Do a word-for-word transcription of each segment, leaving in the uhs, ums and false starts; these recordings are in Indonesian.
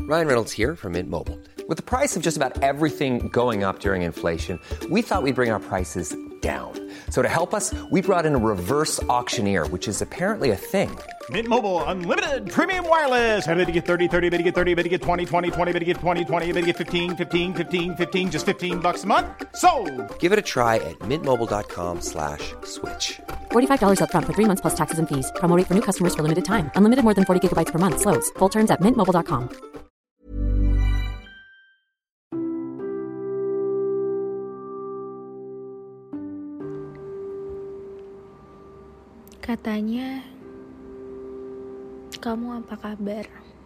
Ryan Reynolds here from Mint Mobile. With the price of just about everything going up during inflation, we thought we'd bring our prices down. So to help us, we brought in a reverse auctioneer, which is apparently a thing. Mint Mobile Unlimited Premium Wireless. How to get thirty, thirty, how to get thirty, how to get twenty, twenty, twenty, how to get twenty, twenty, how to get fifteen, fifteen, fifteen, fifteen, just fifteen bucks a month? Sold! Give it a try at mintmobile.com slash switch. forty-five dollars up front for three months plus taxes and fees. Promo rate for new customers for limited time. Unlimited more than forty gigabytes per month. Slows full terms at mint mobile dot com. Katanya, kamu apa kabar?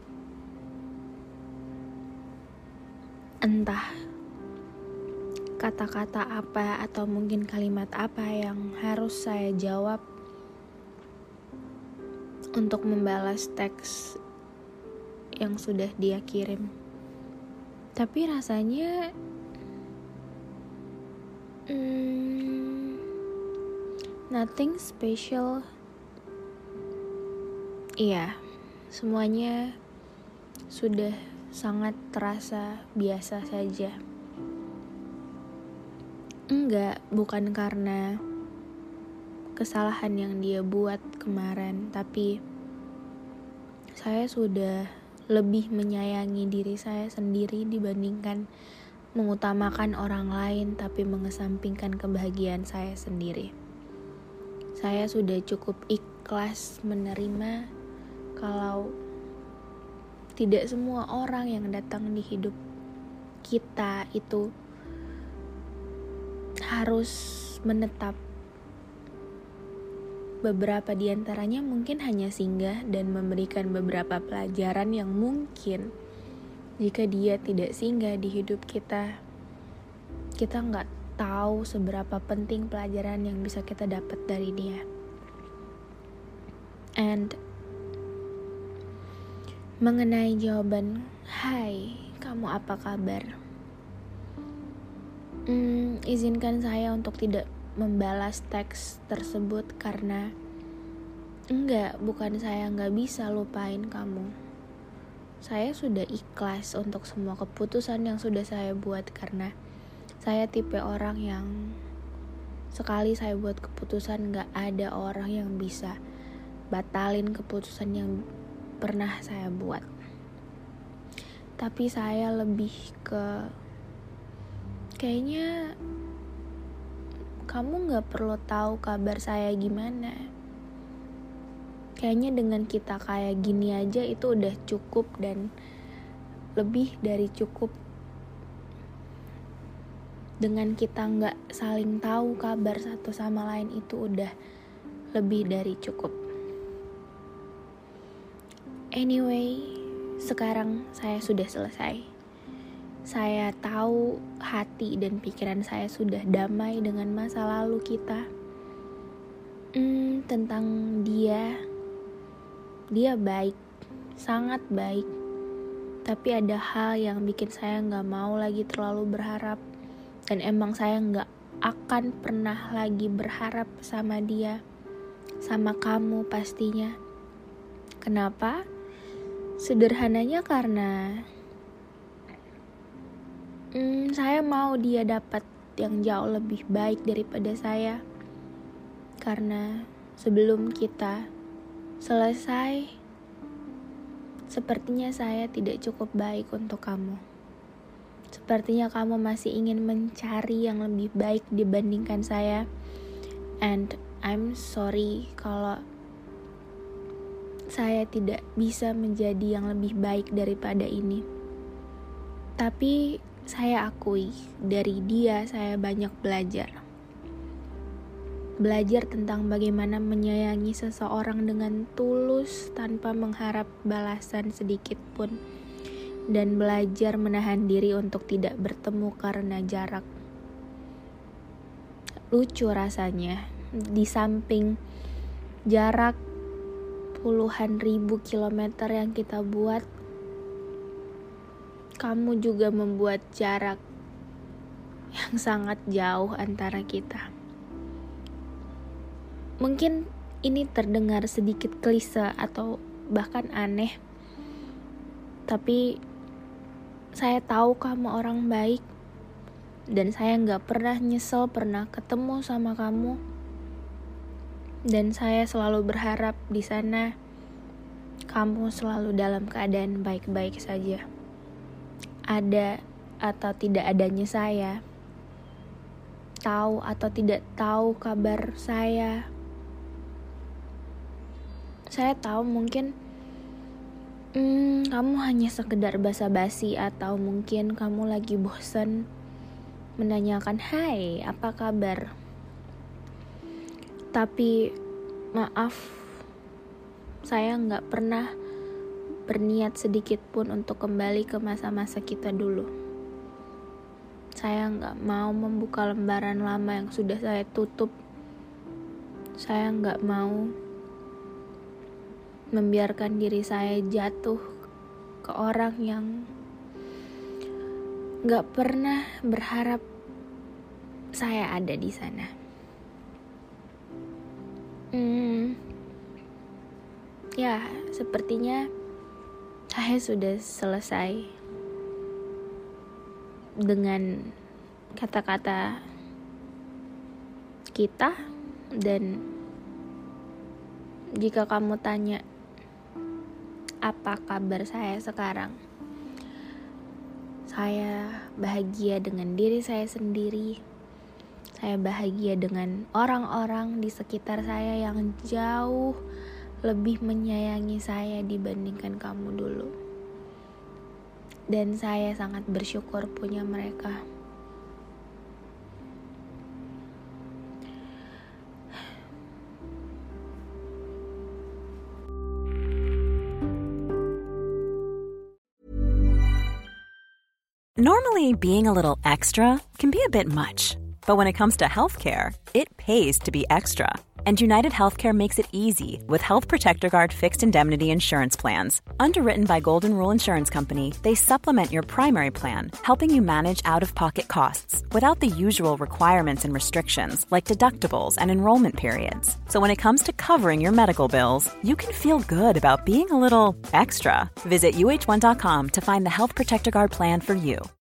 Entah kata-kata apa atau mungkin kalimat apa yang harus saya jawab untuk membalas teks yang sudah dia kirim. Tapi rasanya hmm, nothing special. Iya, semuanya sudah sangat terasa biasa saja. Enggak, bukan karena kesalahan yang dia buat kemarin, tapi saya sudah lebih menyayangi diri saya sendiri dibandingkan mengutamakan orang lain tapi mengesampingkan kebahagiaan saya sendiri. Saya sudah cukup ikhlas menerima kalau tidak semua orang yang datang di hidup kita itu harus menetap. Beberapa di antaranya mungkin hanya singgah dan memberikan beberapa pelajaran yang mungkin jika dia tidak singgah di hidup kita, kita nggak tahu seberapa penting pelajaran yang bisa kita dapat dari dia. And mengenai jawaban, hai, kamu apa kabar? Hmm, izinkan saya untuk tidak membalas teks tersebut karena enggak, bukan saya nggak bisa lupain kamu. Saya sudah ikhlas untuk semua keputusan yang sudah saya buat karena saya tipe orang yang sekali saya buat keputusan nggak ada orang yang bisa batalin keputusan yang pernah saya buat. Tapi saya lebih ke kayaknya kamu gak perlu tahu kabar saya gimana. Kayaknya dengan kita kayak gini aja itu udah cukup dan lebih dari cukup. Dengan kita gak saling tahu kabar satu sama lain itu udah lebih dari cukup. Anyway, sekarang saya sudah selesai. Saya tahu hati dan pikiran saya sudah damai dengan masa lalu kita. Hmm, tentang dia, dia baik, sangat baik. Tapi ada hal yang bikin saya gak mau lagi terlalu berharap. Dan emang saya gak akan pernah lagi berharap sama dia, sama kamu pastinya. Kenapa? Sederhananya karena hmm, saya mau dia dapat yang jauh lebih baik daripada saya. Karena sebelum kita selesai, sepertinya saya tidak cukup baik untuk kamu. Sepertinya kamu masih ingin mencari yang lebih baik dibandingkan saya. And I'm sorry kalau saya tidak bisa menjadi yang lebih baik daripada ini. Tapi saya akui, dari dia saya banyak belajar. Belajar tentang bagaimana menyayangi seseorang dengan tulus tanpa mengharap balasan sedikit pun. Dan belajar menahan diri untuk tidak bertemu karena jarak. Lucu rasanya, di samping jarak puluhan ribu kilometer yang kita buat, kamu juga membuat jarak yang sangat jauh antara kita. Mungkin ini terdengar sedikit klise atau bahkan aneh, tapi Saya tahu kamu orang baik, dan saya gak pernah nyesel pernah ketemu sama kamu. Dan saya selalu berharap di sana kamu selalu dalam keadaan baik-baik saja. Ada atau tidak adanya saya, tahu atau tidak tahu kabar saya, saya tahu mungkin hmm, kamu hanya sekedar basa-basi, atau mungkin kamu lagi bosan menanyakan, "Hai, apa kabar?" Tapi maaf, saya gak pernah berniat sedikit pun untuk kembali ke masa-masa kita dulu. Saya gak mau membuka lembaran lama yang sudah saya tutup. Saya gak mau membiarkan diri saya jatuh ke orang yang gak pernah berharap saya ada di sana. Hmm, ya, sepertinya saya sudah selesai dengan kata-kata kita. Dan jika kamu tanya apa kabar saya sekarang, saya bahagia dengan diri saya sendiri. Saya bahagia dengan orang-orang di sekitar saya yang jauh lebih menyayangi saya dibandingkan kamu dulu. Dan saya sangat bersyukur punya mereka. Normally, being a little extra can be a bit much. But when it comes to healthcare, it pays to be extra. And United Healthcare makes it easy with Health Protector Guard fixed indemnity insurance plans. Underwritten by Golden Rule Insurance Company, they supplement your primary plan, helping you manage out-of-pocket costs without the usual requirements and restrictions like deductibles and enrollment periods. So when it comes to covering your medical bills, you can feel good about being a little extra. Visit U H one dot com to find the Health Protector Guard plan for you.